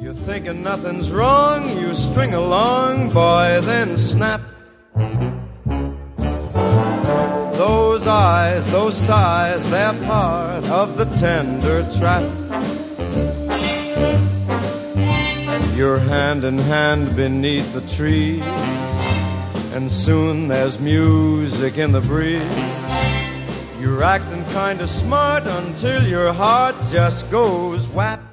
You're thinking nothing's wrong, you string along, boy, then snap. Those eyes, those sighs, they're part of the tender trap. You're hand in hand beneath the trees, and soon there's music in the breeze. You're acting kinda smart until your heart just goes whap.